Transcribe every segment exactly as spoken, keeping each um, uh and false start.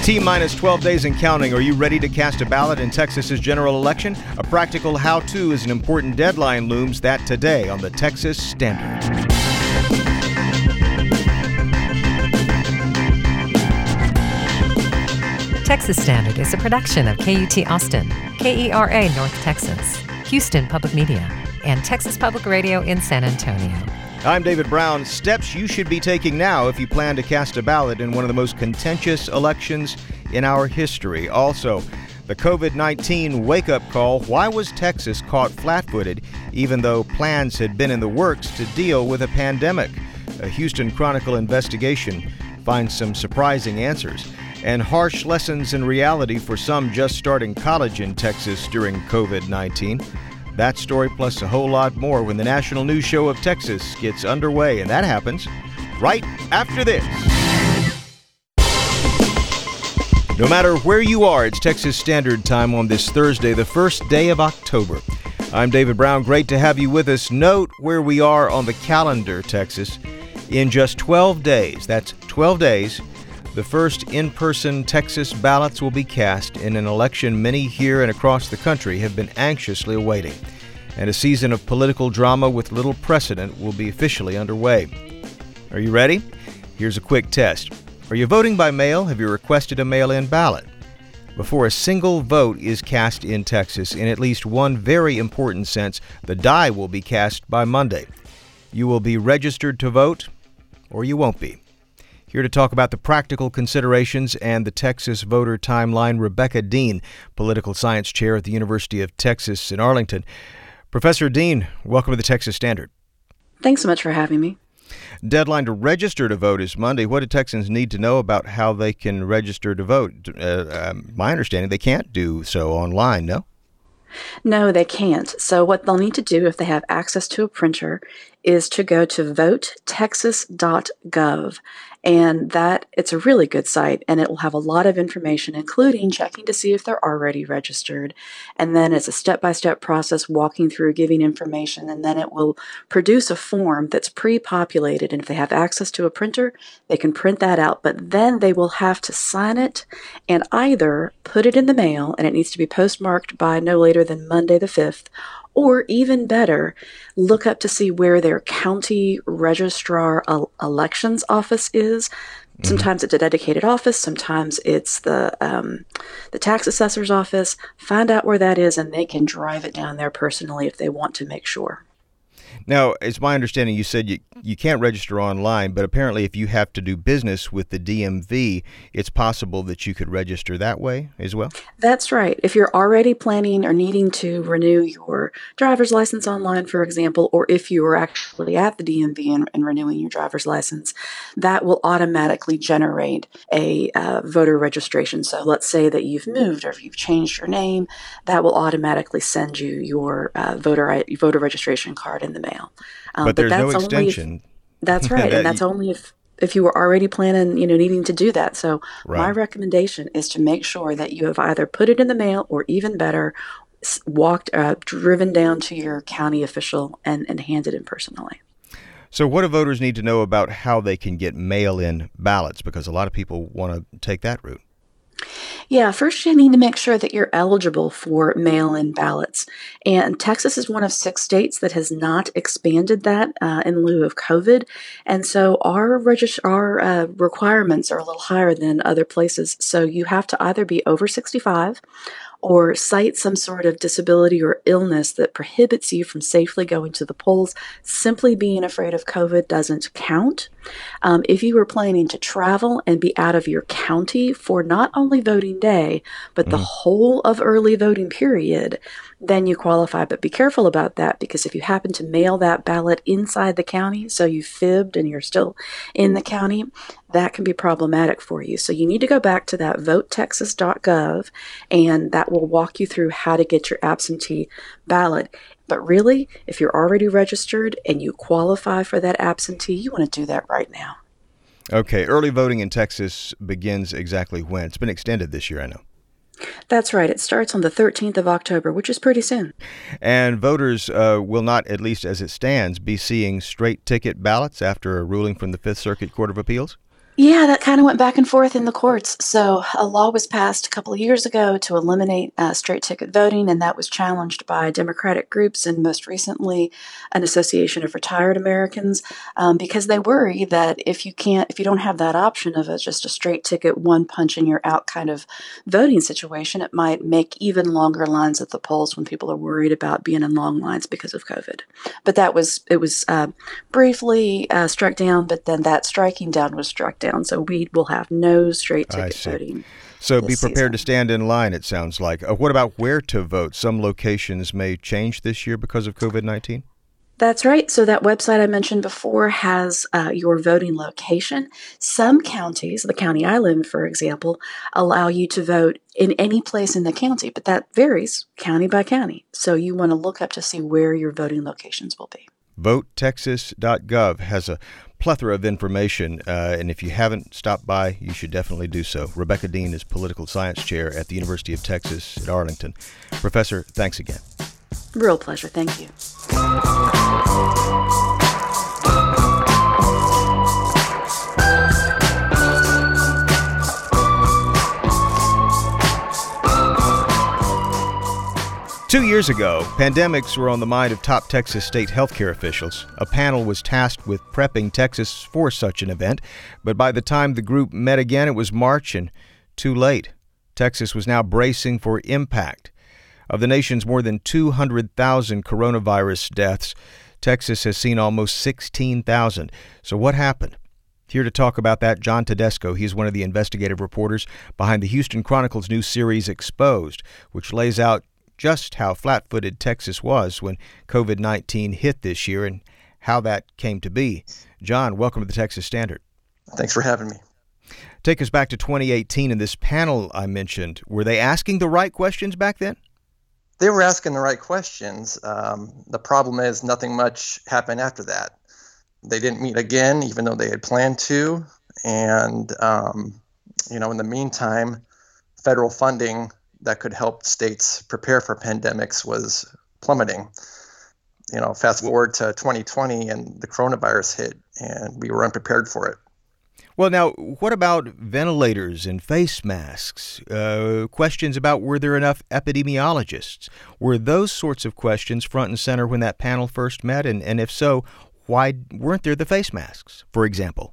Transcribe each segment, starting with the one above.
T-minus twelve days and counting. Are you ready to cast a ballot in Texas's general election? A practical how-to as an important deadline looms. That today on the Texas Standard. Texas Standard is a production of K U T Austin, K E R A North Texas, Houston Public Media, and Texas Public Radio in San Antonio. I'm David Brown. Steps you should be taking now if you plan to cast a ballot in one of the most contentious elections in our history. Also, the covid nineteen wake-up call. Why was Texas caught flat-footed even though plans had been in the works to deal with a pandemic? A Houston Chronicle investigation finds some surprising answers. And harsh lessons in reality for some just starting college in Texas during covid nineteen. That story plus a whole lot more when the National News Show of Texas gets underway, and that happens right after this. No matter where you are, it's Texas Standard Time on this Thursday, the first day of October. I'm David Brown. Great to have you with us. Note where we are on the calendar, Texas. In just twelve days, that's twelve days, the first in-person Texas ballots will be cast in an election many here and across the country have been anxiously awaiting. And a season of political drama with little precedent will be officially underway. Are you ready? Here's a quick test. Are you voting by mail? Have you requested a mail-in ballot? Before a single vote is cast in Texas, in at least one very important sense, the die will be cast by Monday. You will be registered to vote, or you won't be. Here to talk about the practical considerations and the Texas voter timeline, Rebecca Dean, Political Science Chair at the University of Texas in Arlington. Professor Dean, welcome to the Texas Standard. Thanks so much for having me. Deadline to register to vote is Monday. What do Texans need to know about how they can register to vote? Uh, um, my understanding, they can't do so online, no? No, they can't. So what they'll need to do if they have access to a printer is to go to vote texas dot gov. And that it's a really good site, and it will have a lot of information, including checking to see if they're already registered. And then it's a step-by-step process walking through, giving information, and then it will produce a form that's pre-populated. And if they have access to a printer, they can print that out. But then they will have to sign it and either put it in the mail, and it needs to be postmarked by no later than Monday the fifth, or even better, look up to see where their county registrar elections office is. Sometimes it's a dedicated office. Sometimes it's the um, the tax assessor's office. Find out where that is, and they can drive it down there personally if they want to make sure. Now, it's my understanding you said you, you can't register online, but apparently if you have to do business with the D M V, it's possible that you could register that way as well? That's right. If you're already planning or needing to renew your driver's license online, for example, or if you are actually at the D M V and, and renewing your driver's license, that will automatically generate a uh, voter registration. So let's say that you've moved or if you've changed your name, that will automatically send you your uh, voter voter registration card in the mail. Um, but there's but no extension. If, that's right, that and that's you, only if if you were already planning, you know, needing to do that. So right. My recommendation is to make sure that you have either put it in the mail or even better, walked, uh, driven down to your county official and, and handed in personally. So what do voters need to know about how they can get mail-in ballots? Because a lot of people want to take that route. Yeah, first you need to make sure that you're eligible for mail-in ballots. And Texas is one of six states that has not expanded that uh, in lieu of COVID. And so our, regist- our uh, requirements are a little higher than other places. So you have to either be over sixty-five or cite some sort of disability or illness that prohibits you from safely going to the polls. Simply being afraid of COVID doesn't count. Um, if you were planning to travel and be out of your county for not only voting day, but the mm. whole of early voting period, then you qualify. But be careful about that, because if you happen to mail that ballot inside the county, so you fibbed and you're still in the county, that can be problematic for you. So you need to go back to that vote texas dot gov, and that will walk you through how to get your absentee ballot. But really, if you're already registered and you qualify for that absentee, you want to do that right now. Okay, early voting in Texas begins exactly when? It's been extended this year, I know. That's right. It starts on the thirteenth of October, which is pretty soon. And voters uh, will not, at least as it stands, be seeing straight ticket ballots after a ruling from the Fifth Circuit Court of Appeals? Yeah, that kind of went back and forth in the courts. So a law was passed a couple of years ago to eliminate uh, straight ticket voting, and that was challenged by Democratic groups and most recently an Association of Retired Americans, um, because they worry that if you can't, if you don't have that option of a, just a straight ticket, one punch and you're out kind of voting situation, it might make even longer lines at the polls when people are worried about being in long lines because of COVID. But that was it was uh, briefly uh, struck down, but then that striking down was struck down. So we will have no straight I ticket see. voting. So be this prepared season. to stand in line, it sounds like. Uh, what about where to vote? Some locations may change this year because of COVID nineteen? That's right. So that website I mentioned before has uh, your voting location. Some counties, the county I live in, for example, allow you to vote in any place in the county, but that varies county by county. So you want to look up to see where your voting locations will be. vote texas dot gov has a plethora of information, uh, and if you haven't stopped by, you should definitely do so. Rebecca Dean is Political Science Chair at the University of Texas at Arlington. Professor, thanks again. Real pleasure. Thank you. Two years ago, pandemics were on the mind of top Texas state healthcare officials. A panel was tasked with prepping Texas for such an event, but by the time the group met again, it was March and too late. Texas was now bracing for impact. Of the nation's more than two hundred thousand coronavirus deaths, Texas has seen almost sixteen thousand. So what happened? Here to talk about that, John Tedesco. He's one of the investigative reporters behind the Houston Chronicle's new series Exposed, which lays out just how flat-footed Texas was when COVID nineteen hit this year and how that came to be. John, welcome to the Texas Standard. Thanks for having me. Take us back to twenty eighteen and this panel I mentioned. Were they asking the right questions back then? They were asking the right questions. Um, the problem is nothing much happened after that. They didn't meet again, even though they had planned to. And, um, you know, in the meantime, federal funding that could help states prepare for pandemics was plummeting. You know, fast forward to twenty twenty and the coronavirus hit and we were unprepared for it. Well, now, what about ventilators and face masks? Uh, questions about were there enough epidemiologists? Were those sorts of questions front and center when that panel first met? And, and if so, why weren't there the face masks, for example?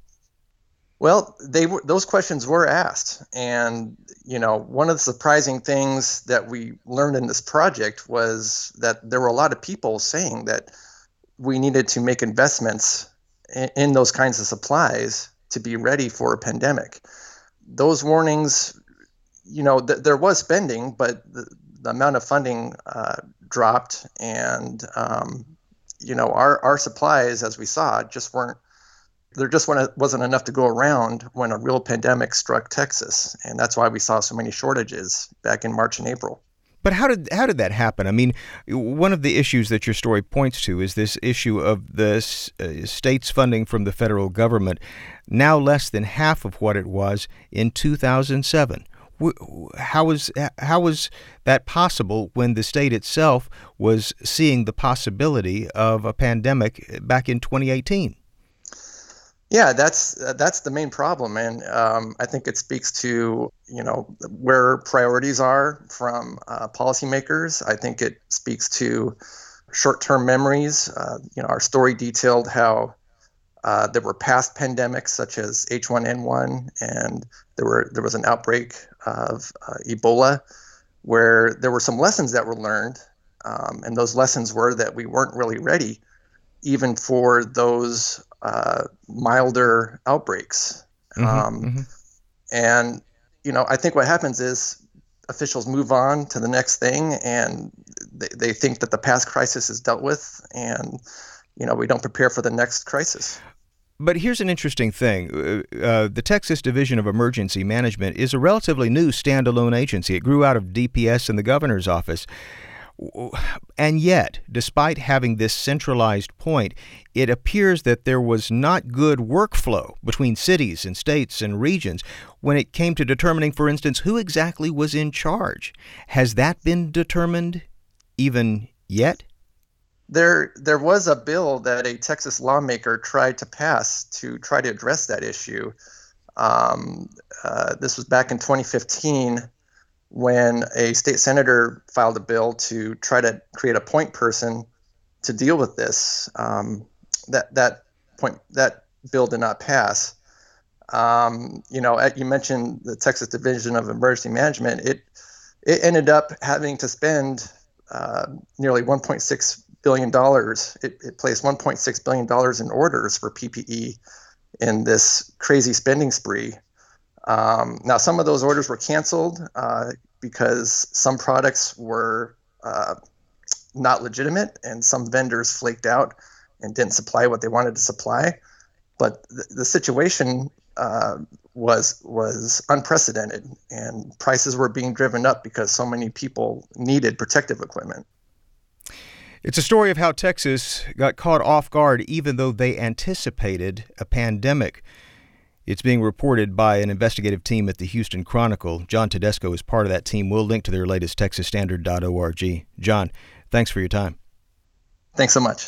Well, they were, those questions were asked. And, you know, one of the surprising things that we learned in this project was that there were a lot of people saying that we needed to make investments in, in those kinds of supplies to be ready for a pandemic. Those warnings, you know, th- there was spending, but the, the amount of funding uh, dropped. And, um, you know, our, our supplies, as we saw, just weren't, there just wasn't enough to go around when a real pandemic struck Texas. And that's why we saw so many shortages back in March and April. But how did how did that happen? I mean, one of the issues that your story points to is this issue of the uh, state's funding from the federal government, now less than half of what it was in two thousand seven. How was how was that possible when the state itself was seeing the possibility of a pandemic back in twenty eighteen? Yeah, that's uh, that's the main problem, and um, I think it speaks to you know where priorities are from uh, policymakers. I think it speaks to short-term memories. Uh, you know, our story detailed how uh, there were past pandemics such as H one N one, and there were there was an outbreak of uh, Ebola, where there were some lessons that were learned, um, and those lessons were that we weren't really ready, even for those uh, milder outbreaks. Mm-hmm, um, mm-hmm. And, you know, I think what happens is officials move on to the next thing and they, they think that the past crisis is dealt with and, you know, we don't prepare for the next crisis. But here's an interesting thing. Uh, the Texas Division of Emergency Management is a relatively new standalone agency. It grew out of D P S in the governor's office. And yet, despite having this centralized point, it appears that there was not good workflow between cities and states and regions when it came to determining, for instance, who exactly was in charge. Has that been determined even yet? There, there was a bill that a Texas lawmaker tried to pass to try to address that issue. Um, uh, this was back in twenty fifteen when a state senator filed a bill to try to create a point person to deal with this. Um, that that point that bill did not pass. Um, you know, you mentioned the Texas Division of Emergency Management. It it ended up having to spend uh, nearly one point six billion dollars. It, it placed one point six billion dollars in orders for P P E in this crazy spending spree. Um, now, some of those orders were canceled uh, because some products were uh, not legitimate and some vendors flaked out and didn't supply what they wanted to supply. But the, the situation uh, was was unprecedented, and prices were being driven up because so many people needed protective equipment. It's a story of how Texas got caught off guard even though they anticipated a pandemic. It's being reported by an investigative team at the Houston Chronicle. John Tedesco is part of that team. We'll link to their latest, texas standard dot org. John, thanks for your time. Thanks so much.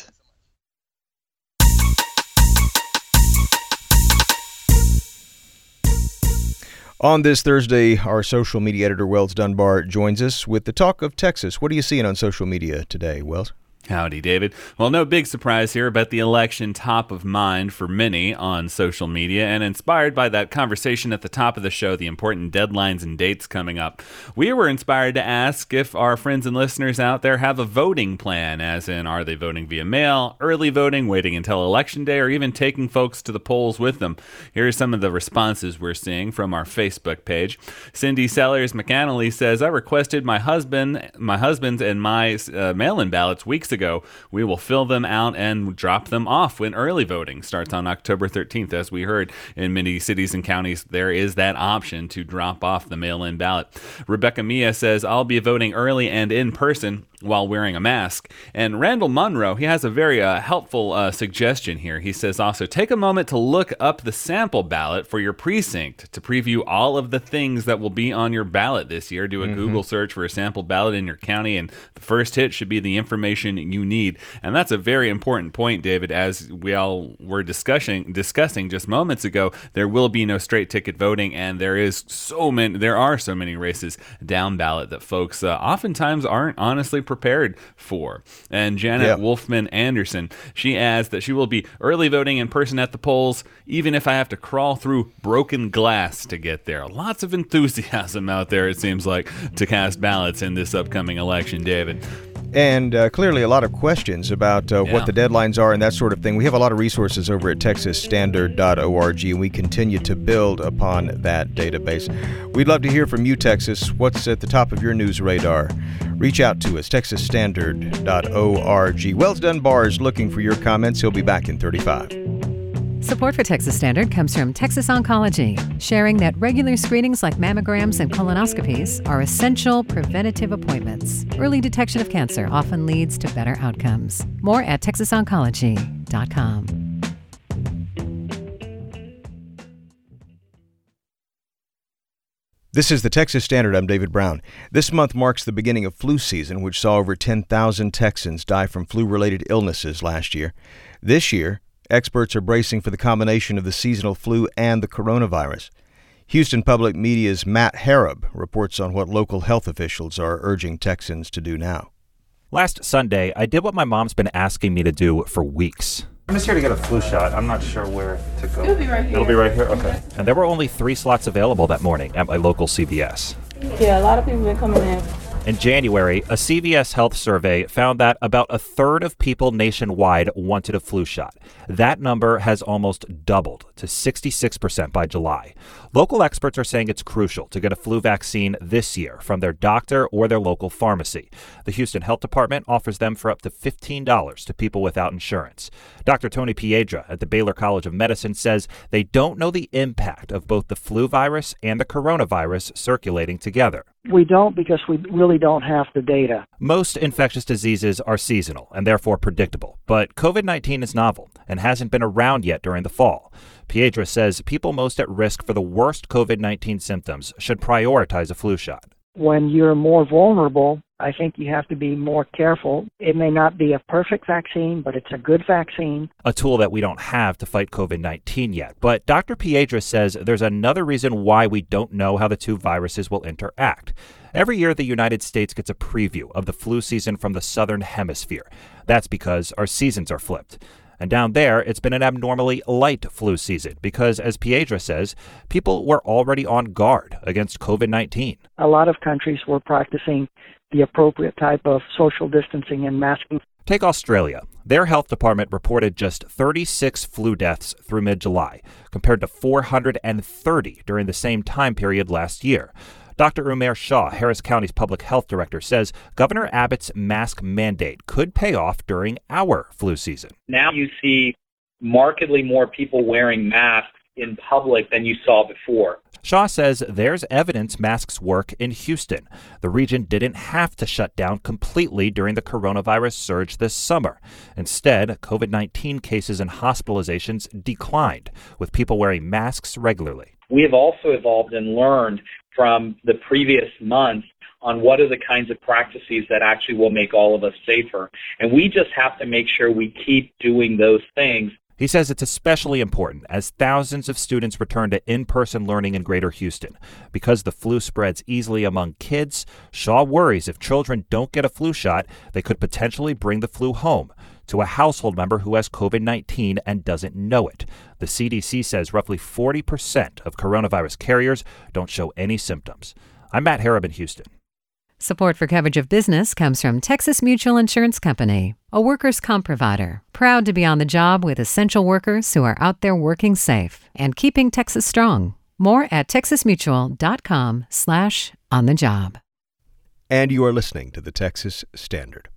On this Thursday, our social media editor, Wells Dunbar, joins us with the talk of Texas. What are you seeing on social media today, Wells? Howdy, David. Well, no big surprise here, but the election top of mind for many on social media, and inspired by that conversation at the top of the show, the important deadlines and dates coming up. We were inspired to ask if our friends and listeners out there have a voting plan, as in, are they voting via mail, early voting, waiting until election day, or even taking folks to the polls with them? Here are some of the responses we're seeing from our Facebook page. Cindy Sellers McAnally says, I requested my husband, my husband's and my uh, mail-in ballots weeks ago. Ago. We will fill them out and drop them off when early voting starts on October thirteenth. As we heard, in many cities and counties, there is that option to drop off the mail-in ballot. Rebecca Mia says, I'll be voting early and in person while wearing a mask. And Randall Monroe, he has a very uh, helpful uh, suggestion here. He says also, take a moment to look up the sample ballot for your precinct to preview all of the things that will be on your ballot this year. Do a mm-hmm. Google search for a sample ballot in your county, and the first hit should be the information you need. And that's a very important point, David, as we all were discussing discussing just moments ago. There will be no straight ticket voting, and there is so many there are so many races down ballot that folks uh, oftentimes aren't honestly prepared for. And Janet yeah. Wolfman Anderson, she adds that she will be early voting in person at the polls, even if I have to crawl through broken glass to get there. Lots of enthusiasm out there, it seems like, to cast ballots in this upcoming election, David. And uh, clearly a lot of questions about uh, yeah. what the deadlines are and that sort of thing. We have a lot of resources over at texas standard dot org, and we continue to build upon that database. We'd love to hear from you, Texas. What's at the top of your news radar? Reach out to us, texas standard dot org. Wells Dunbar is looking for your comments. He'll be back in thirty-five. Support for Texas Standard comes from Texas Oncology, sharing that regular screenings like mammograms and colonoscopies are essential preventative appointments. Early detection of cancer often leads to better outcomes. More at texas oncology dot com. This is the Texas Standard. I'm David Brown. This month marks the beginning of flu season, which saw over ten thousand Texans die from flu-related illnesses last year. This year, experts are bracing for the combination of the seasonal flu and the coronavirus. Houston Public Media's Matt Harrop reports on what local health officials are urging Texans to do now. Last Sunday, I did what my mom's been asking me to do for weeks. I'm just here to get a flu shot. I'm not sure where to go. It'll be right here. It'll be right here? Okay. And there were only three slots available that morning at my local C V S. Yeah, a lot of people have been coming in. In January, a C V S health survey found that about a third of people nationwide wanted a flu shot. That number has almost doubled to sixty-six percent by July. Local experts are saying it's crucial to get a flu vaccine this year from their doctor or their local pharmacy. The Houston Health Department offers them for up to fifteen dollars to people without insurance. Doctor Tony Piedra at the Baylor College of Medicine says they don't know the impact of both the flu virus and the coronavirus circulating together. We don't because we really don't have the data. Most infectious diseases are seasonal and therefore predictable, but covid nineteen is novel and hasn't been around yet during the fall. Piedra says people most at risk for the worst covid nineteen symptoms should prioritize a flu shot. When you're more vulnerable, I think you have to be more careful. It may not be a perfect vaccine, but it's a good vaccine. A tool that we don't have to fight covid nineteen yet. But Doctor Piedra says there's another reason why we don't know how the two viruses will interact. Every year, the United States gets a preview of the flu season from the southern hemisphere. That's because our seasons are flipped. And down there, it's been an abnormally light flu season because, as Piedra says, people were already on guard against covid nineteen. A lot of countries were practicing the appropriate type of social distancing and masking. Take Australia. Their health department reported just thirty-six flu deaths through mid-July, compared to four hundred thirty during the same time period last year. Doctor Umair Shah, Harris County's public health director, says Governor Abbott's mask mandate could pay off during our flu season. Now you see markedly more people wearing masks in public than you saw before. Shah says there's evidence masks work in Houston. The region didn't have to shut down completely during the coronavirus surge this summer. Instead, covid nineteen cases and hospitalizations declined, with people wearing masks regularly. We have also evolved and learned from the previous months on what are the kinds of practices that actually will make all of us safer. And we just have to make sure we keep doing those things. He says it's especially important as thousands of students return to in-person learning in Greater Houston. Because the flu spreads easily among kids, Shaw worries if children don't get a flu shot, they could potentially bring the flu home to a household member who has covid nineteen and doesn't know it. The C D C says roughly forty percent of coronavirus carriers don't show any symptoms. I'm Matt Harrop in Houston. Support for Coverage of Business comes from Texas Mutual Insurance Company, a workers' comp provider, proud to be on the job with essential workers who are out there working safe and keeping Texas strong. More at texasmutual.com slash on the job. And you are listening to the Texas Standard.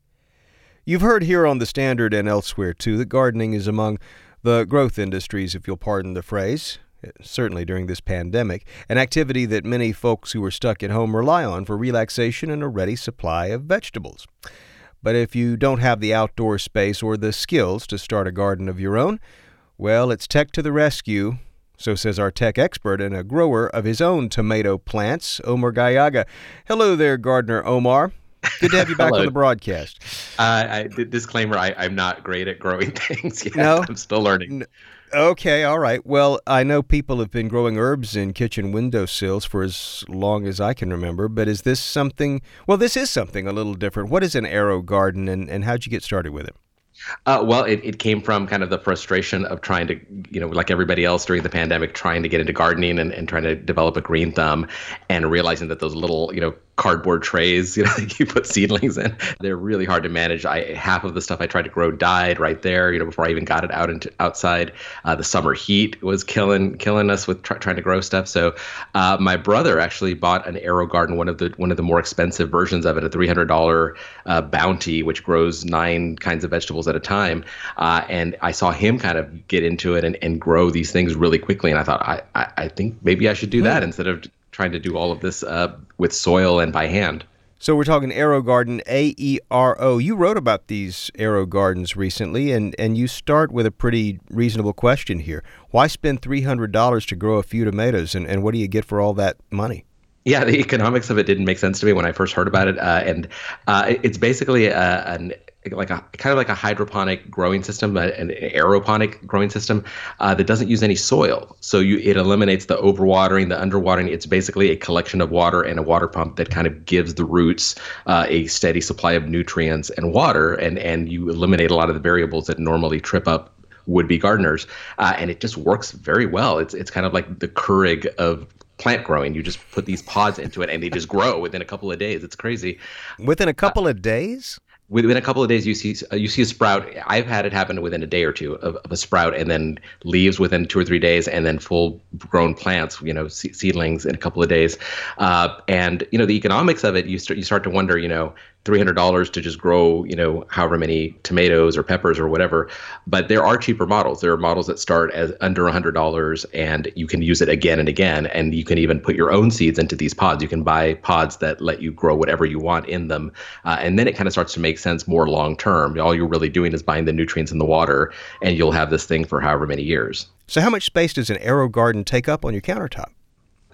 You've heard here on the Standard and elsewhere, too, that gardening is among the growth industries, if you'll pardon the phrase, certainly during this pandemic, an activity that many folks who are stuck at home rely on for relaxation and a ready supply of vegetables. But if you don't have the outdoor space or the skills to start a garden of your own, well, it's tech to the rescue. So says our tech expert and a grower of his own tomato plants, Omar Gallaga. Hello there, Gardener Omar. Good to have you back on the broadcast. Uh, I, disclaimer, I, I'm not great at growing things yet. No? I'm still learning. No. Okay, all right. Well, I know people have been growing herbs in kitchen windowsills for as long as I can remember, but is this something, well, this is something a little different. What is an AeroGarden, and, and how'd you get started with it? Uh, well, it, it came from kind of the frustration of trying to, you know, like everybody else during the pandemic, trying to get into gardening and, and trying to develop a green thumb, and realizing that those little, you know, cardboard trays, you know, that you put seedlings in, they're really hard to manage. I half of the stuff I tried to grow died right there, you know, before I even got it out into outside. Uh, the summer heat was killing killing us with try, trying to grow stuff. So uh, my brother actually bought an AeroGarden, one of the one of the more expensive versions of it, a three hundred dollars uh, Bounty, which grows nine kinds of vegetables at a time. Uh, and I saw him kind of get into it and, and grow these things really quickly. And I thought, I, I, I think maybe I should do that instead of trying to do all of this uh, with soil and by hand. So we're talking AeroGarden, A E R O. You wrote about these AeroGardens recently, and, and you start with a pretty reasonable question here. Why spend three hundred dollars to grow a few tomatoes, and, and what do you get for all that money? Yeah, the economics of it didn't make sense to me when I first heard about it. Uh, and uh, it's basically a, an like a kind of like a hydroponic growing system, an aeroponic growing system uh, that doesn't use any soil. So you, it eliminates the overwatering, the underwatering. It's basically a collection of water and a water pump that kind of gives the roots uh, a steady supply of nutrients and water, and and you eliminate a lot of the variables that normally trip up would-be gardeners. Uh, and it just works very well. It's it's kind of like the Keurig of plant growing. You just put these pods into it and they just grow within a couple of days. It's crazy. Within a couple uh, of days? Within a couple of days, you see uh, you see a sprout. I've had it happen within a day or two of, of a sprout, and then leaves within two or three days, and then full-grown plants, you know, se- seedlings in a couple of days. Uh, and you know, the economics of it, you start you start to wonder, you know, three hundred dollars to just grow, you know, however many tomatoes or peppers or whatever. But there are cheaper models. There are models that start as under one hundred dollars, and you can use it again and again. And you can even put your own seeds into these pods. You can buy pods that let you grow whatever you want in them. Uh, and then it kind of starts to make sense more long term. All you're really doing is buying the nutrients in the water, and you'll have this thing for however many years. So how much space does an AeroGarden take up on your countertop?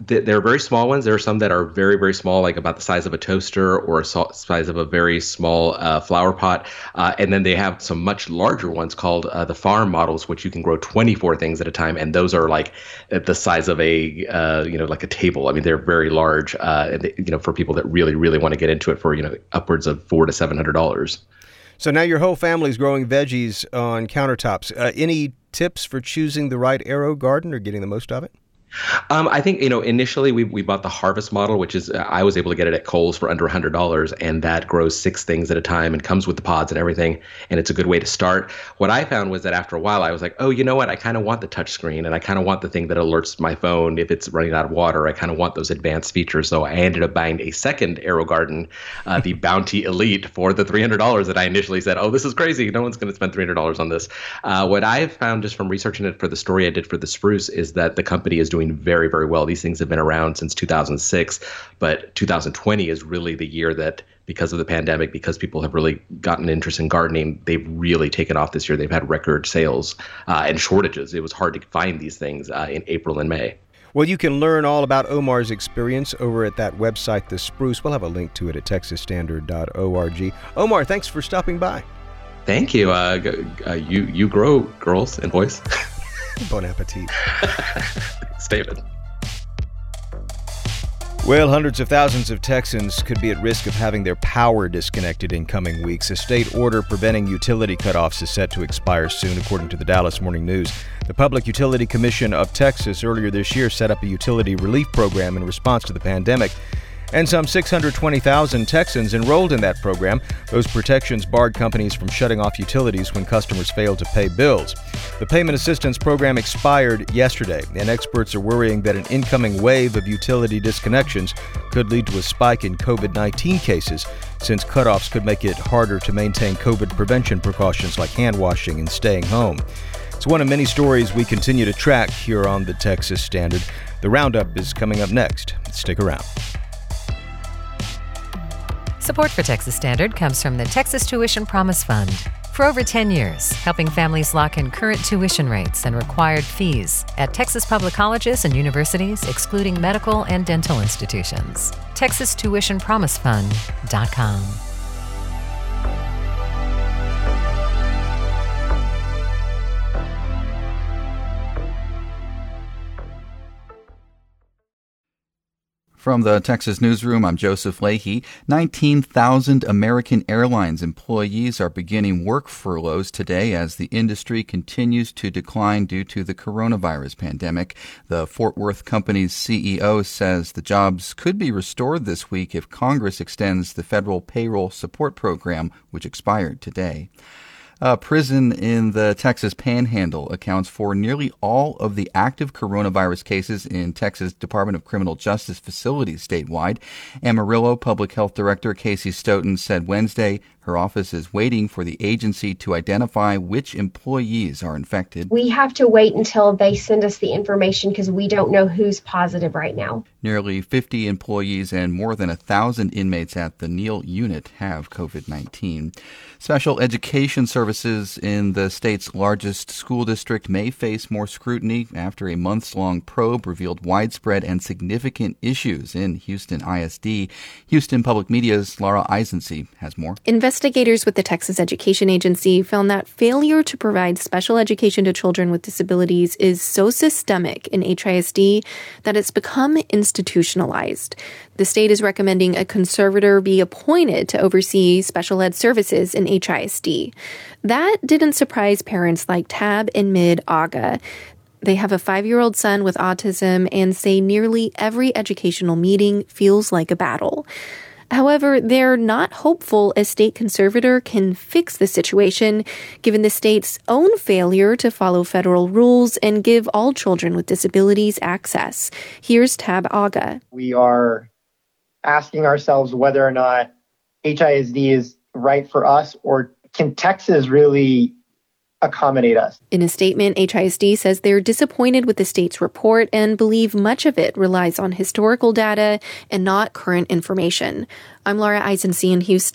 There are very small ones. There are some that are very, very small, like about the size of a toaster or a size of a very small uh, flower pot. Uh, and then they have some much larger ones called uh, the farm models, which you can grow twenty-four things at a time. And those are like the size of a, uh, you know, like a table. I mean, they're very large, uh, and they, you know, for people that really, really want to get into it for, you know, upwards of four to seven hundred dollars. So now your whole family's growing veggies on countertops. Uh, any tips for choosing the right AeroGarden or getting the most of it? Um, I think, you know, initially we we bought the Harvest model, which is, uh, I was able to get it at Kohl's for under one hundred dollars, and that grows six things at a time and comes with the pods and everything, and it's a good way to start. What I found was that after a while, I was like, oh, you know what? I kind of want the touch screen, and I kind of want the thing that alerts my phone if it's running out of water. I kind of want those advanced features, so I ended up buying a second AeroGarden, uh, the Bounty Elite, for the three hundred dollars that I initially said, oh, this is crazy. No one's going to spend three hundred dollars on this. Uh, what I've found just from researching it for the story I did for the Spruce is that the company is doing very, very well. These things have been around since two thousand six, but two thousand twenty is really the year that, because of the pandemic, because people have really gotten interest in gardening, they've really taken off this year. They've had record sales uh, and shortages. It was hard to find these things uh, in April and May. Well, you can learn all about Omar's experience over at that website, The Spruce. We'll have a link to it at texas standard dot org. Omar, thanks for stopping by. Thank you. Uh, uh, you, you grow, girls and boys. Bon appetit. Thanks, David. Well, hundreds of thousands of Texans could be at risk of having their power disconnected in coming weeks. A state order preventing utility cutoffs is set to expire soon, according to the Dallas Morning News. The Public Utility Commission of Texas earlier this year set up a utility relief program in response to the pandemic, and some six hundred twenty thousand Texans enrolled in that program. Those protections barred companies from shutting off utilities when customers failed to pay bills. The payment assistance program expired yesterday, and experts are worrying that an incoming wave of utility disconnections could lead to a spike in covid nineteen cases, since cutoffs could make it harder to maintain COVID prevention precautions like hand washing and staying home. It's one of many stories we continue to track here on the Texas Standard. The Roundup is coming up next. Stick around. Support for Texas Standard comes from the Texas Tuition Promise Fund. For over ten years, helping families lock in current tuition rates and required fees at Texas public colleges and universities, excluding medical and dental institutions. texas tuition promise fund dot com. From the Texas Newsroom, I'm Joseph Leahy. nineteen thousand American Airlines employees are beginning work furloughs today as the industry continues to decline due to the coronavirus pandemic. The Fort Worth company's C E O says the jobs could be restored this week if Congress extends the federal payroll support program, which expired today. A prison in the Texas Panhandle accounts for nearly all of the active coronavirus cases in Texas Department of Criminal Justice facilities statewide. Amarillo Public Health Director Casey Stoughton said Wednesday her office is waiting for the agency to identify which employees are infected. We have to wait until they send us the information because we don't know who's positive right now. Nearly fifty employees and more than one thousand inmates at the Neal unit have covid nineteen. Special education services in the state's largest school district may face more scrutiny after a months-long probe revealed widespread and significant issues in Houston I S D. Houston Public Media's Laura Eisensee has more. Investigators with the Texas Education Agency found that failure to provide special education to children with disabilities is so systemic in H I S D that it's become institutionalized. The state is recommending a conservator be appointed to oversee special ed services in H I S D. That didn't surprise parents like Tab and Mid Aga. They have a five-year-old son with autism and say nearly every educational meeting feels like a battle. However, they're not hopeful a state conservator can fix the situation, given the state's own failure to follow federal rules and give all children with disabilities access. Here's Tab Aga. We are asking ourselves whether or not H I S D is right for us, or can Texas really accommodate us? In a statement, H I S D says they're disappointed with the state's report and believe much of it relies on historical data and not current information. I'm Laura Eisensee in Houston.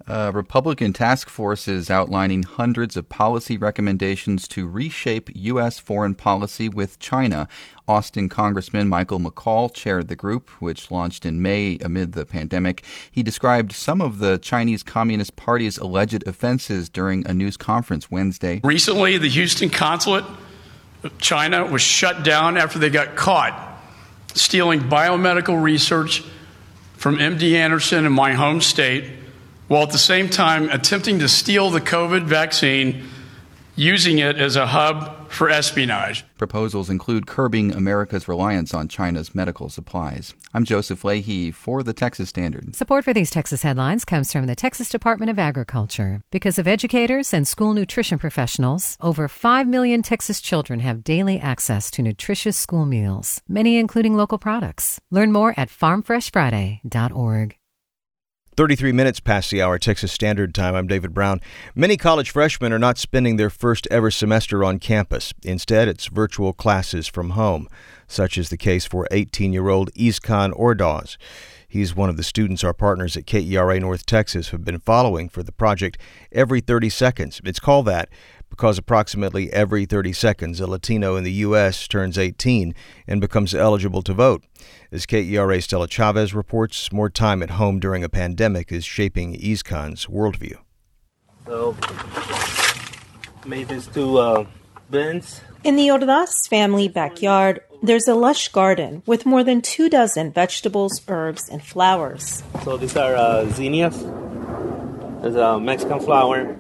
A Republican task force is outlining hundreds of policy recommendations to reshape U S foreign policy with China. Austin Congressman Michael McCaul chaired the group, which launched in May amid the pandemic. He described some of the Chinese Communist Party's alleged offenses during a news conference Wednesday. Recently, the Houston consulate of China was shut down after they got caught stealing biomedical research from M D Anderson in my home state, while at the same time attempting to steal the COVID vaccine, using it as a hub for espionage. Proposals include curbing America's reliance on China's medical supplies. I'm Joseph Leahy for the Texas Standard. Support for these Texas headlines comes from the Texas Department of Agriculture. Because of educators and school nutrition professionals, over five million Texas children have daily access to nutritious school meals, many including local products. Learn more at farm fresh friday dot org. thirty-three minutes past the hour, Texas Standard Time. I'm David Brown. Many college freshmen are not spending their first ever semester on campus. Instead, it's virtual classes from home. Such is the case for eighteen-year-old Iskan Ordaz. He's one of the students our partners at K E R A North Texas have been following for the project Every thirty Seconds. It's called that because approximately every thirty seconds, a Latino in the U S turns eighteen and becomes eligible to vote. As K E R A's Stella Chavez reports, more time at home during a pandemic is shaping Iskan's worldview. So, made these two uh, bins. In the Ordaz family backyard, there's a lush garden with more than two dozen vegetables, herbs, and flowers. So these are uh, zinnias. There's a Mexican flower,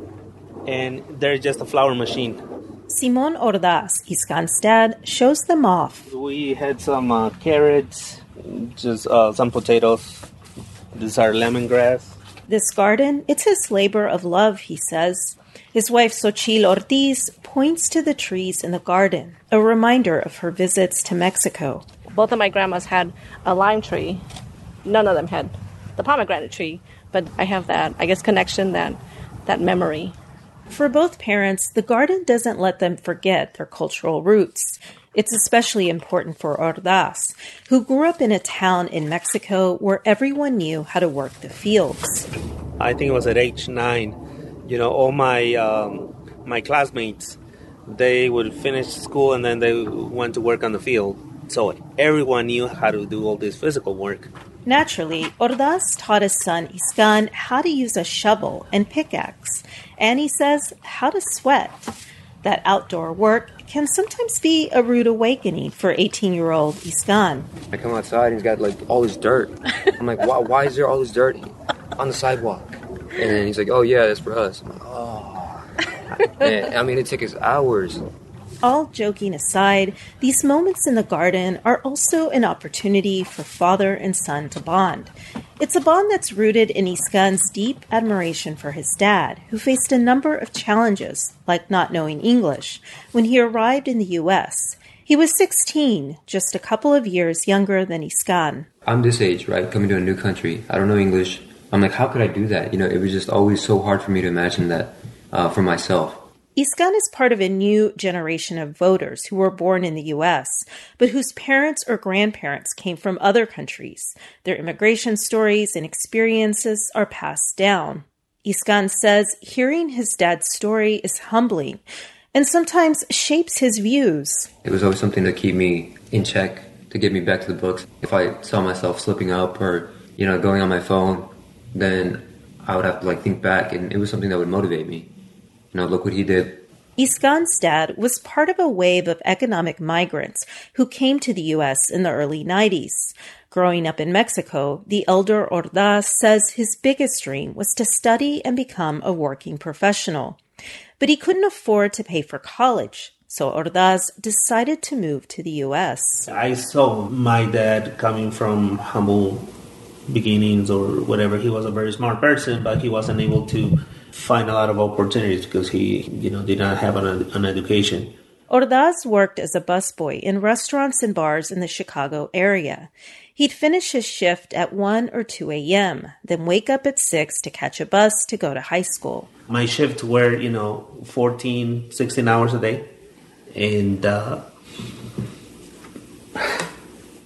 and they're just a flower machine. Simon Ordaz, Iskan's dad, shows them off. We had some uh, carrots, just uh, some potatoes. These are lemongrass. This garden, it's his labor of love, he says. His wife, Xochitl Ortiz, points to the trees in the garden, a reminder of her visits to Mexico. Both of my grandmas had a lime tree. None of them had the pomegranate tree, but I have that, I guess, connection, that that memory. For both parents, the garden doesn't let them forget their cultural roots. It's especially important for Ordaz, who grew up in a town in Mexico where everyone knew how to work the fields. I think it was at age nine. You know, all my um, my classmates, they would finish school and then they went to work on the field. So everyone knew how to do all this physical work. Naturally, Ordaz taught his son Iskan how to use a shovel and pickaxe, and he says how to sweat. That outdoor work can sometimes be a rude awakening for eighteen-year-old Iskan. I come outside and he's got like all this dirt. I'm like, why, why is there all this dirt on the sidewalk? And then he's like, oh yeah, that's for us. I'm like, oh. And, I mean, it took us hours. All joking aside, these moments in the garden are also an opportunity for father and son to bond. It's a bond that's rooted in Iskan's deep admiration for his dad, who faced a number of challenges, like not knowing English, when he arrived in the U S. He was sixteen, just a couple of years younger than Iskan. I'm this age, right, coming to a new country. I don't know English. I'm like, how could I do that? You know, it was just always so hard for me to imagine that uh, for myself. Iskan is part of a new generation of voters who were born in the U S, but whose parents or grandparents came from other countries. Their immigration stories and experiences are passed down. Iskan says hearing his dad's story is humbling and sometimes shapes his views. It was always something to keep me in check, to get me back to the books. If I saw myself slipping up or, you know, going on my phone, then I would have to like think back, and it was something that would motivate me. You know, look what he did. Iskan's dad was part of a wave of economic migrants who came to the U S in the early nineties. Growing up in Mexico, the elder Ordaz says his biggest dream was to study and become a working professional. But he couldn't afford to pay for college, so Ordaz decided to move to the U S. I saw my dad coming from humble beginnings or whatever. He was a very smart person, but he wasn't able to find a lot of opportunities because he, you know, did not have an, an education. Ordaz worked as a busboy in restaurants and bars in the Chicago area. He'd finish his shift at one or two a.m., then wake up at six to catch a bus to go to high school. My shifts were, you know, fourteen, sixteen hours a day. And, uh,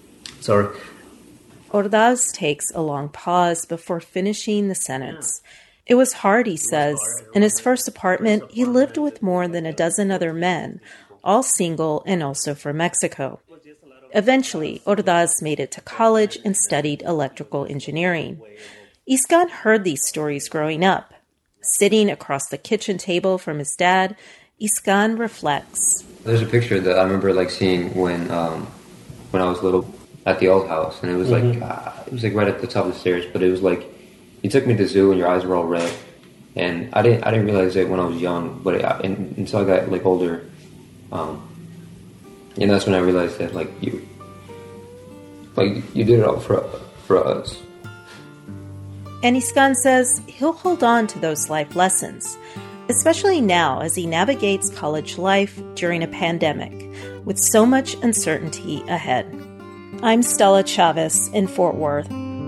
sorry. Ordaz takes a long pause before finishing the sentence. It was hard, he says. In his first apartment, he lived with more than a dozen other men, all single and also from Mexico. Eventually, Ordaz made it to college and studied electrical engineering. Iskan heard these stories growing up. Sitting across the kitchen table from his dad, Iskan reflects. There's a picture that I remember like seeing when um, when I was little at the old house, and it was mm-hmm. like uh, it was like right at the top of the stairs, but it was like you took me to the zoo and your eyes were all red, and I didn't I didn't realize it when I was young, but it, and, until I got like older, um, and that's when I realized that like you like you did it all for for us. And Iskan says he'll hold on to those life lessons, especially now as he navigates college life during a pandemic with so much uncertainty ahead. I'm Stella Chavez in Fort Worth.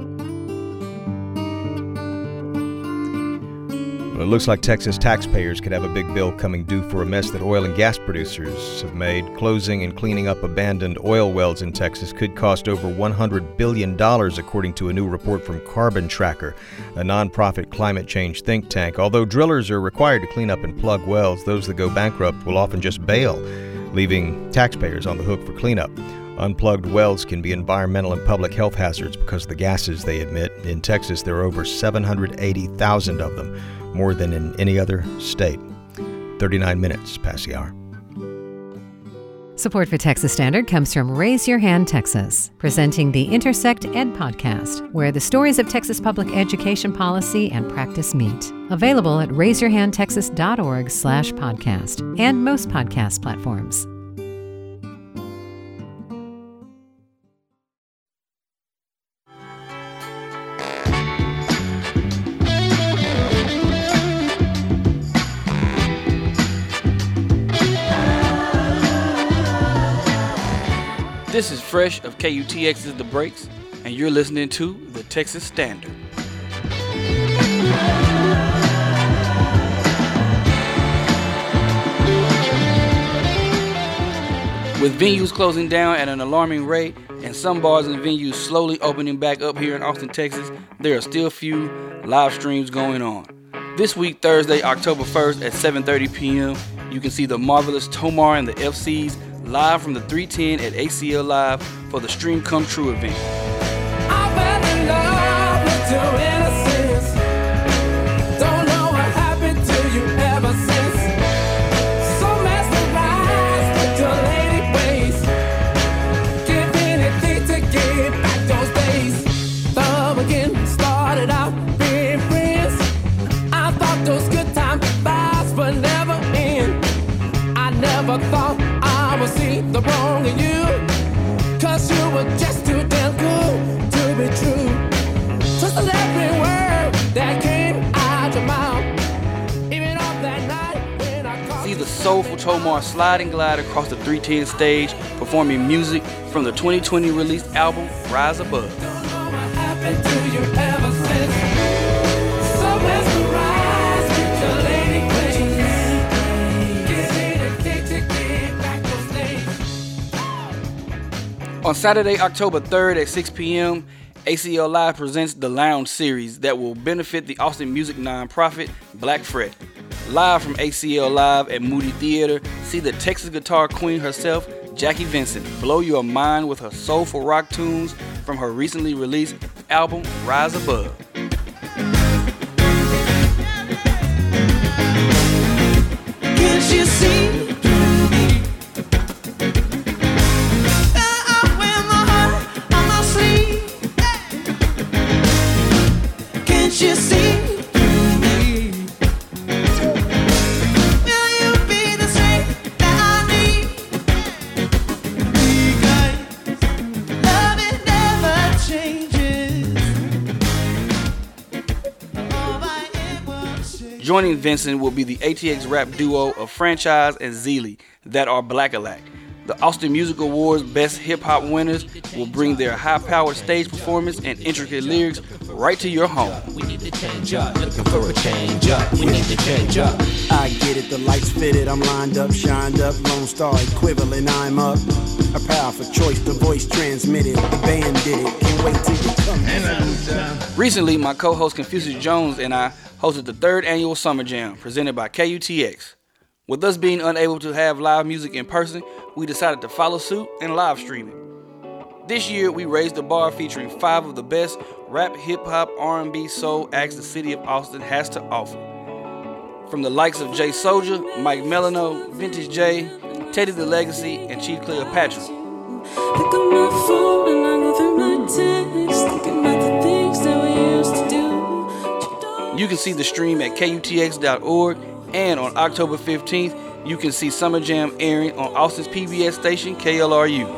Well, it looks like Texas taxpayers could have a big bill coming due for a mess that oil and gas producers have made. Closing and cleaning up abandoned oil wells in Texas could cost over one hundred billion dollars, according to a new report from Carbon Tracker, a nonprofit climate change think tank. Although drillers are required to clean up and plug wells, those that go bankrupt will often just bail, leaving taxpayers on the hook for cleanup. Unplugged wells can be environmental and public health hazards because of the gases they emit. In Texas, there are over seven hundred eighty thousand of them, more than in any other state. thirty-nine minutes past the hour. Support for Texas Standard comes from Raise Your Hand Texas, presenting the Intersect Ed podcast, where the stories of Texas public education policy and practice meet. Available at raiseyourhandtexas.org slash podcast and most podcast platforms. This is Fresh of K U T X's The Breaks, and you're listening to the Texas Standard. With venues closing down at an alarming rate and some bars and venues slowly opening back up here in Austin, Texas, there are still few live streams going on. This week, Thursday, October first at seven thirty p.m., you can see the marvelous Tomar and the F Cs live from the three ten at A C L Live for the Stream Come True event. I fell in love with your innocence. Don't know what happened to you ever since. So mesmerized with your lady ways. Give anything to get back those days. Love again started out being friends. I thought those good times fast but never end. I never thought I would see the wrong in you, cause you were just too damn good to be true. Trusted every word that came out your mouth, even on that night when I called. See the soulful Tomar slide and glide across the three ten stage, performing music from the twenty twenty released album Rise Above. Don't know what happened to you ever since. So mesmerized with your lady ways. On Saturday, October third at six p.m., A C L Live presents the Lounge Series that will benefit the Austin music nonprofit Black Fret. Live from A C L Live at Moody Theater, see the Texas guitar queen herself, Jackie Vincent, blow your mind with her soulful rock tunes from her recently released album Rise Above. Can't you see? You see through me. Will you be the strength that I need? Because love it never changes. Joining Vincent will be the A T X rap duo of Franchise and Zeely that are Black-a-Lack. The Austin Music Awards Best Hip Hop winners will bring their high-powered stage performance and intricate lyrics right to your home. We need to change up, looking for a change up. We need to change up. I get it, the lights fitted, I'm lined up, shined up, Lone Star equivalent, I'm up. A powerful choice, the voice transmitted, the band did it. Can't wait till you come. And I'm done. Recently, my co-host Confucius Jones and I hosted the third annual Summer Jam presented by K U T X. With us being unable to have live music in person, we decided to follow suit and live stream it. This year, we raised the bar featuring five of the best rap, hip-hop, R and B, soul acts the city of Austin has to offer. From the likes of Jay Soldier, Mike Melano, Vintage J, Teddy the Legacy, and Chief Cleopatra. Pick up my phone and I go through my texts, thinking about the things that we used to do. You can see the stream at K U T X dot org, and on October fifteenth, you can see Summer Jam airing on Austin's P B S station, K L R U.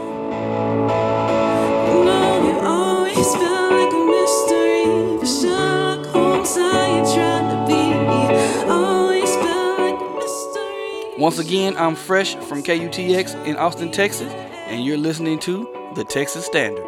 Once again, I'm Fresh from K U T X in Austin, Texas, and you're listening to The Texas Standard.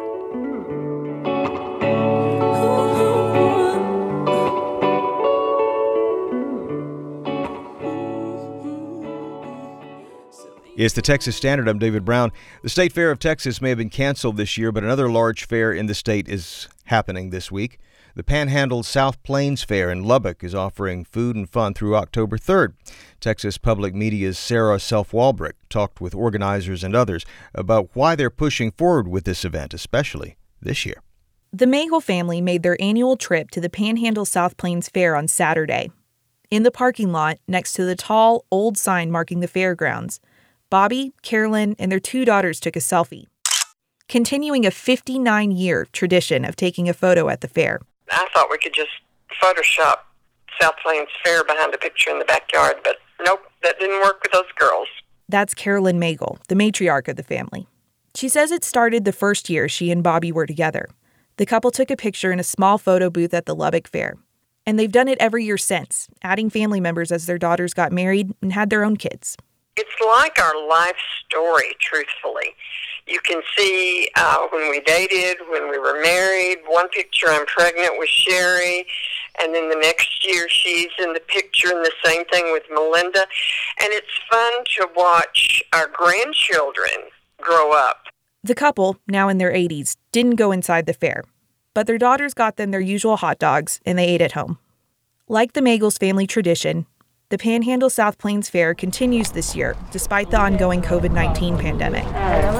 It's the Texas Standard. I'm David Brown. The State Fair of Texas may have been canceled this year, but another large fair in the state is happening this week. The Panhandle South Plains Fair in Lubbock is offering food and fun through October third. Texas Public Media's Sarah Self-Walbrick talked with organizers and others about why they're pushing forward with this event, especially this year. The Magel family made their annual trip to the Panhandle South Plains Fair on Saturday. In the parking lot, next to the tall, old sign marking the fairgrounds, Bobby, Carolyn, and their two daughters took a selfie, continuing a fifty-nine-year tradition of taking a photo at the fair. I thought we could just Photoshop South Plains Fair behind a picture in the backyard, but nope, that didn't work with those girls. That's Carolyn Magel, the matriarch of the family. She says it started the first year she and Bobby were together. The couple took a picture in a small photo booth at the Lubbock Fair, and they've done it every year since, adding family members as their daughters got married and had their own kids. It's like our life story, truthfully. You can see uh, when we dated, when we were married. One picture, I'm pregnant with Sherry, and then the next year she's in the picture, and the same thing with Melinda. And it's fun to watch our grandchildren grow up. The couple, now in their eighties, didn't go inside the fair, but their daughters got them their usual hot dogs, and they ate at home. Like the Magels family tradition, the Panhandle South Plains Fair continues this year, despite the ongoing covid nineteen pandemic. Hello,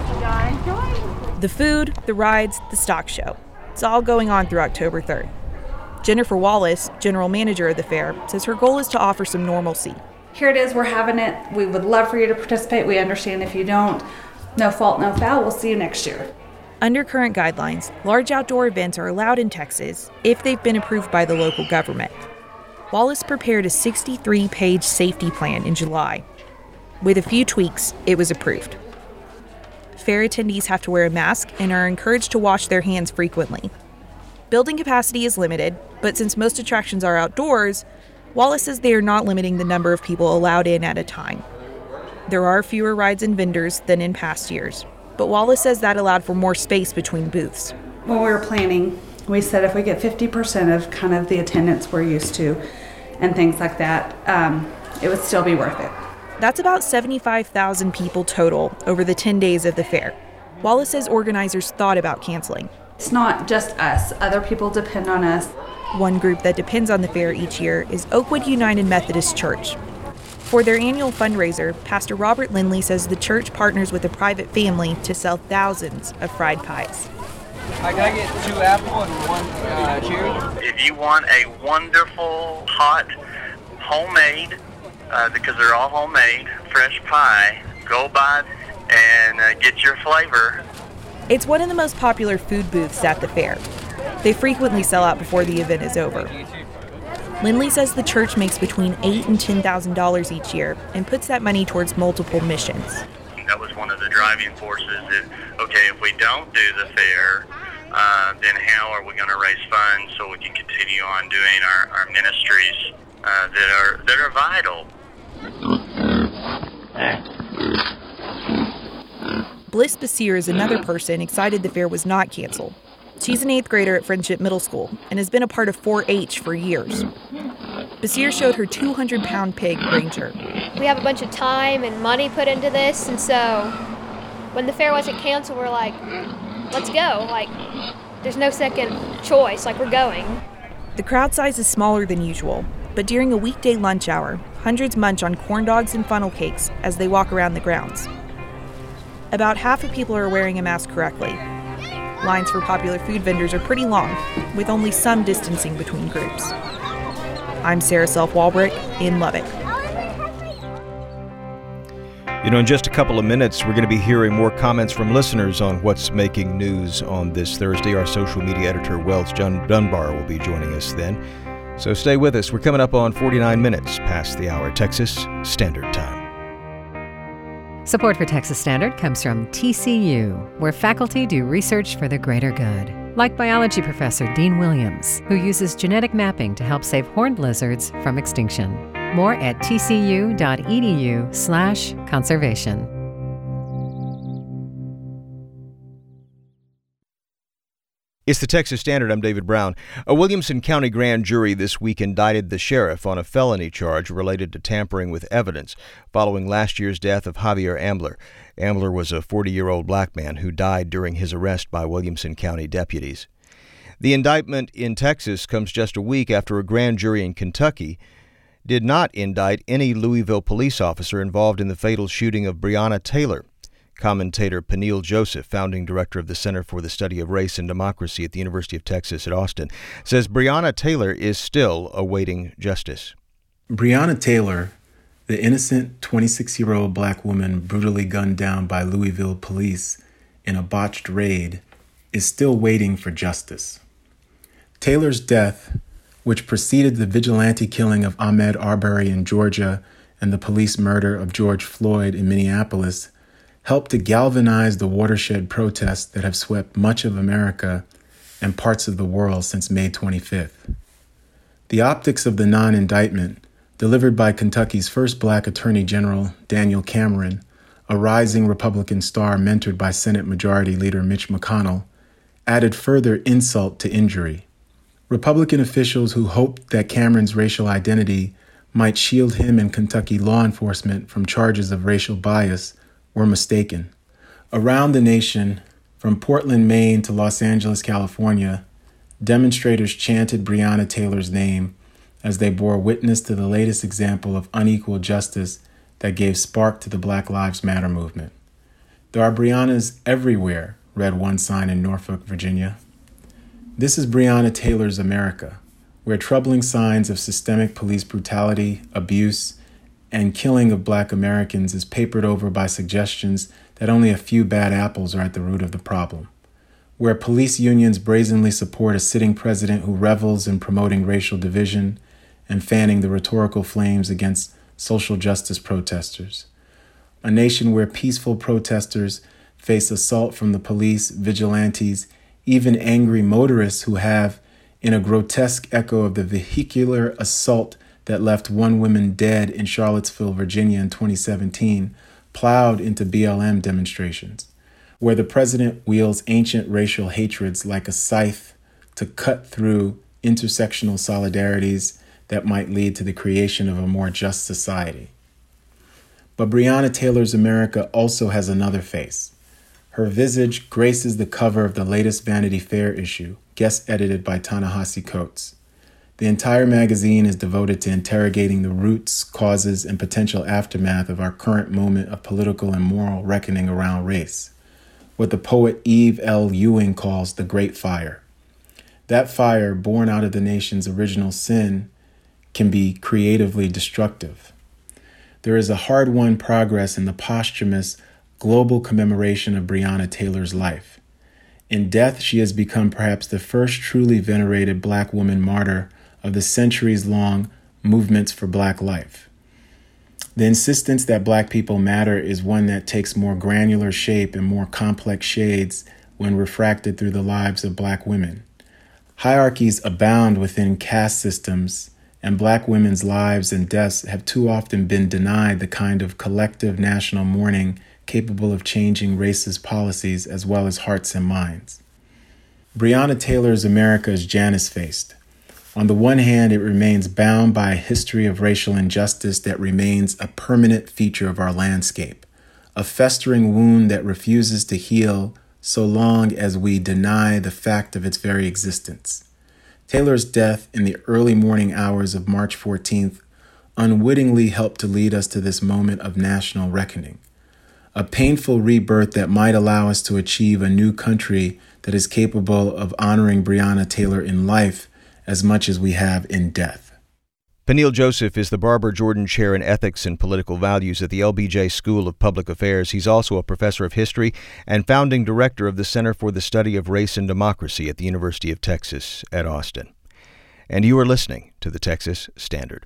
hello. The food, the rides, the stock show. It's all going on through October third. Jennifer Wallace, general manager of the fair, says her goal is to offer some normalcy. Here it is, we're having it. We would love for you to participate. We understand if you don't. No fault, no foul. We'll see you next year. Under current guidelines, large outdoor events are allowed in Texas if they've been approved by the local government. Wallace prepared a sixty-three page safety plan in July. With a few tweaks, it was approved. Fair attendees have to wear a mask and are encouraged to wash their hands frequently. Building capacity is limited, but since most attractions are outdoors, Wallace says they are not limiting the number of people allowed in at a time. There are fewer rides and vendors than in past years, but Wallace says that allowed for more space between booths. When we were planning, we said if we get fifty percent of kind of the attendance we're used to and things like that, um, it would still be worth it. That's about seventy-five thousand people total over the ten days of the fair. Wallace says organizers thought about canceling. It's not just us. Other people depend on us. One group that depends on the fair each year is Oakwood United Methodist Church. For their annual fundraiser, Pastor Robert Lindley says the church partners with a private family to sell thousands of fried pies. I gotta get two apple and one uh, cherry. If you want a wonderful, hot, homemade, uh, because they're all homemade, fresh pie, go by and uh, get your flavor. It's one of the most popular food booths at the fair. They frequently sell out before the event is over. Lindley says the church makes between eight and ten thousand dollars each year and puts that money towards multiple missions. That was one of the driving forces. That, okay, if we don't do the fair, uh, then how are we going to raise funds so we can continue on doing our, our ministries uh, that are that are vital? Bliss Basir is another person excited the fair was not canceled. She's an eighth grader at Friendship Middle School and has been a part of four H for years. Basir showed her two hundred pound pig, Ranger. We have a bunch of time and money put into this, and so when the fair wasn't canceled, we're like, let's go. Like, There's no second choice, like we're going. The crowd size is smaller than usual, but during a weekday lunch hour, hundreds munch on corn dogs and funnel cakes as they walk around the grounds. About half of people are wearing a mask correctly. Lines for popular food vendors are pretty long, with only some distancing between groups. I'm Sarah Self-Walbrick in Lubbock. You know, in just a couple of minutes, we're going to be hearing more comments from listeners on what's making news on this Thursday. Our social media editor, Wells John Dunbar, will be joining us then. So stay with us. We're coming up on forty-nine minutes past the hour, Texas Standard Time. Support for Texas Standard comes from T C U, where faculty do research for the greater good. Like biology professor Dean Williams, who uses genetic mapping to help save horned lizards from extinction. More at tcu.edu slash conservation. It's the Texas Standard. I'm David Brown. A Williamson County grand jury this week indicted the sheriff on a felony charge related to tampering with evidence following last year's death of Javier Ambler. Ambler was a forty-year-old black man who died during his arrest by Williamson County deputies. The indictment in Texas comes just a week after a grand jury in Kentucky did not indict any Louisville police officer involved in the fatal shooting of Breonna Taylor. Commentator Peniel Joseph, founding director of the Center for the Study of Race and Democracy at the University of Texas at Austin, says Breonna Taylor is still awaiting justice. Breonna Taylor, the innocent twenty-six-year-old black woman brutally gunned down by Louisville police in a botched raid, is still waiting for justice. Taylor's death, which preceded the vigilante killing of Ahmaud Arbery in Georgia and the police murder of George Floyd in Minneapolis, helped to galvanize the watershed protests that have swept much of America and parts of the world since May twenty-fifth. The optics of the non-indictment, delivered by Kentucky's first black attorney general, Daniel Cameron, a rising Republican star mentored by Senate Majority Leader Mitch McConnell, added further insult to injury. Republican officials who hoped that Cameron's racial identity might shield him and Kentucky law enforcement from charges of racial bias were mistaken. Around the nation, from Portland, Maine to Los Angeles, California, demonstrators chanted Breonna Taylor's name as they bore witness to the latest example of unequal justice that gave spark to the Black Lives Matter movement. There are Breonnas everywhere, read one sign in Norfolk, Virginia. This is Breonna Taylor's America, where troubling signs of systemic police brutality, abuse, and killing of black Americans is papered over by suggestions that only a few bad apples are at the root of the problem, where police unions brazenly support a sitting president who revels in promoting racial division and fanning the rhetorical flames against social justice protesters, a nation where peaceful protesters face assault from the police, vigilantes, even angry motorists who have, in a grotesque echo of the vehicular assault that left one woman dead in Charlottesville, Virginia in twenty seventeen, plowed into B L M demonstrations, where the president wields ancient racial hatreds like a scythe to cut through intersectional solidarities that might lead to the creation of a more just society. But Breonna Taylor's America also has another face. Her visage graces the cover of the latest Vanity Fair issue, guest edited by Ta-Nehisi Coates. The entire magazine is devoted to interrogating the roots, causes, and potential aftermath of our current moment of political and moral reckoning around race, what the poet Eve L. Ewing calls the Great Fire. That fire, born out of the nation's original sin, can be creatively destructive. There is a hard-won progress in the posthumous global commemoration of Breonna Taylor's life. In death, she has become perhaps the first truly venerated black woman martyr of the centuries-long movements for black life. The insistence that black people matter is one that takes more granular shape and more complex shades when refracted through the lives of black women. Hierarchies abound within caste systems, and black women's lives and deaths have too often been denied the kind of collective national mourning capable of changing racist policies as well as hearts and minds. Breonna Taylor's America is Janus-faced. On the one hand, it remains bound by a history of racial injustice that remains a permanent feature of our landscape, a festering wound that refuses to heal so long as we deny the fact of its very existence. Taylor's death in the early morning hours of March fourteenth unwittingly helped to lead us to this moment of national reckoning, a painful rebirth that might allow us to achieve a new country that is capable of honoring Breonna Taylor in life as much as we have in death. Peniel Joseph is the Barbara Jordan Chair in Ethics and Political Values at the L B J School of Public Affairs. He's also a professor of history and founding director of the Center for the Study of Race and Democracy at the University of Texas at Austin. And you are listening to the Texas Standard.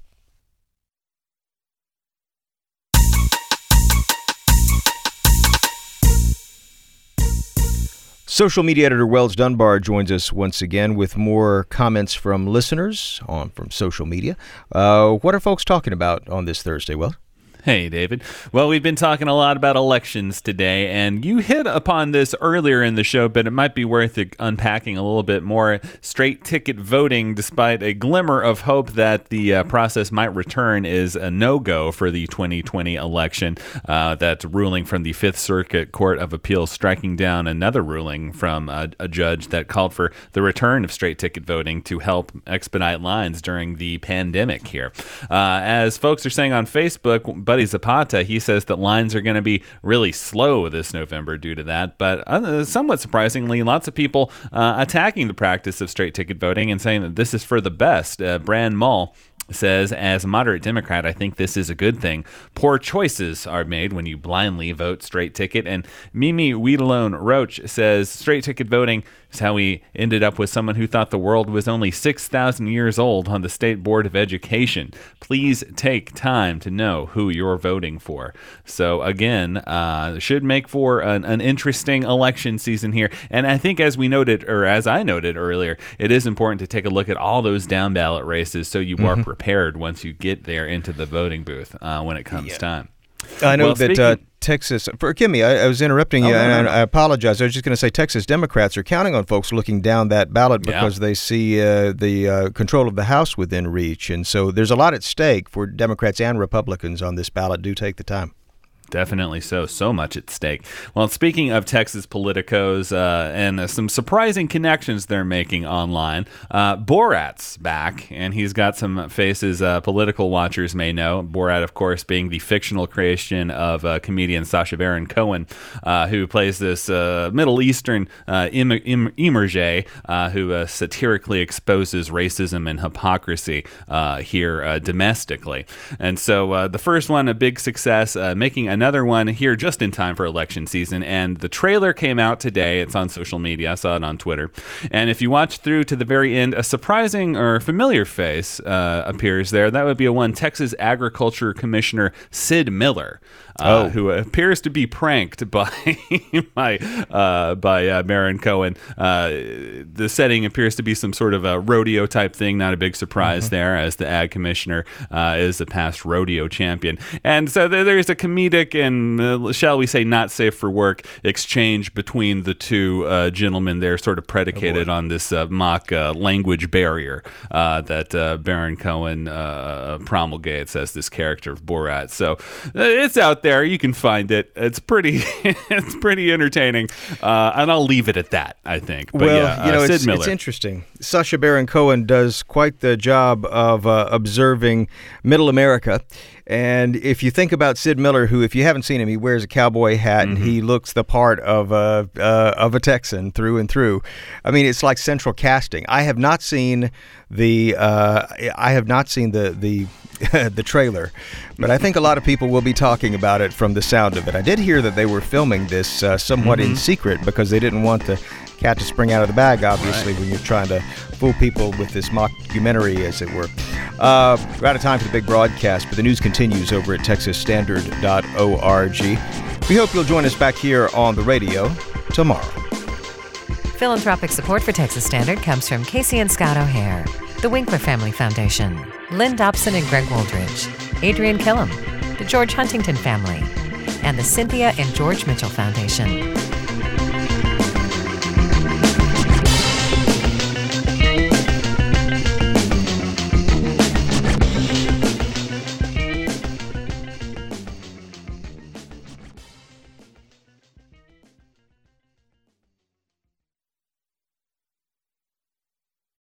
Social media editor Wells Dunbar joins us once again with more comments from listeners on from social media. Uh, what are folks talking about on this Thursday, Wells? Hey, David. Well, we've been talking a lot about elections today, and you hit upon this earlier in the show, but it might be worth unpacking a little bit more. Straight ticket voting, despite a glimmer of hope that the uh, process might return, is a no-go for the twenty twenty election. Uh, that ruling from the Fifth Circuit Court of Appeals striking down another ruling from a, a judge that called for the return of straight ticket voting to help expedite lines during the pandemic here. Uh, as folks are saying on Facebook, but Buddy Zapata, he says that lines are going to be really slow this November due to that. But uh, somewhat surprisingly, lots of people uh, attacking the practice of straight ticket voting and saying that this is for the best. Uh, Brand Mull says, as a moderate Democrat, I think this is a good thing. Poor choices are made when you blindly vote straight ticket. And Mimi Weedalone Roach says, straight ticket voting is how we ended up with someone who thought the world was only six thousand years old on the State Board of Education. Please take time to know who you're voting for. So again, uh, should make for an, an interesting election season here. And I think as we noted, or as I noted earlier, it is important to take a look at all those down ballot races so you mm-hmm. are prepared once you get there into the voting booth uh, when it comes yeah. time. I know well, that speaking- uh, Texas, forgive me, I, I was interrupting you, oh, no, and no, no. I apologize. I was just going to say Texas Democrats are counting on folks looking down that ballot because yeah. they see uh, the uh, control of the House within reach. And so there's a lot at stake for Democrats and Republicans on this ballot. Do take the time. Definitely so. So much at stake. Well, speaking of Texas politicos uh, and uh, some surprising connections they're making online, uh, Borat's back, and he's got some faces uh, political watchers may know. Borat, of course, being the fictional creation of uh, comedian Sacha Baron Cohen, uh, who plays this uh, Middle Eastern uh, im- im- emerge uh, who uh, satirically exposes racism and hypocrisy uh, here uh, domestically. And so uh, the first one, a big success, uh, making a Another one here just in time for election season, and the trailer came out today. It's on social media. I saw it on Twitter. And if you watch through to the very end, a surprising or familiar face uh, appears there. That would be a one Texas Agriculture Commissioner Sid Miller, uh, oh. who appears to be pranked by by, uh, by uh, Baron Cohen. Uh, the setting appears to be some sort of a rodeo type thing. Not a big surprise mm-hmm. there, as the Ag Commissioner uh, is a past rodeo champion. And so there's a comedic and, uh, shall we say, not safe for work exchange between the two uh, gentlemen there, sort of predicated oh on this uh, mock uh, language barrier uh, that uh, Baron Cohen uh, promulgates as this character of Borat. So uh, it's out there. You can find it. It's pretty it's pretty entertaining. Uh, and I'll leave it at that, I think. But well, yeah, you know, uh, Sid it's, Miller. It's interesting. Sacha Baron Cohen does quite the job of uh, observing Middle America. And if you think about Sid Miller, who, if you haven't seen him, he wears a cowboy hat mm-hmm. and he looks the part of a uh, of a Texan through and through. I mean, it's like central casting. I have not seen the uh, I have not seen the the the trailer, but I think a lot of people will be talking about it from the sound of it. I did hear that they were filming this uh, somewhat mm-hmm. in secret because they didn't want the cat to spring out of the bag, obviously, right. when you're trying to fool people with this mockumentary, as it were. Uh, we're out of time for the big broadcast, but the news continues over at texas standard dot org. We hope you'll join us back here on the radio tomorrow. Philanthropic support for Texas Standard comes from Casey and Scott O'Hare, the Winkler Family Foundation, Lynn Dobson and Greg Wooldridge, Adrian Killam, the George Huntington Family, and the Cynthia and George Mitchell Foundation.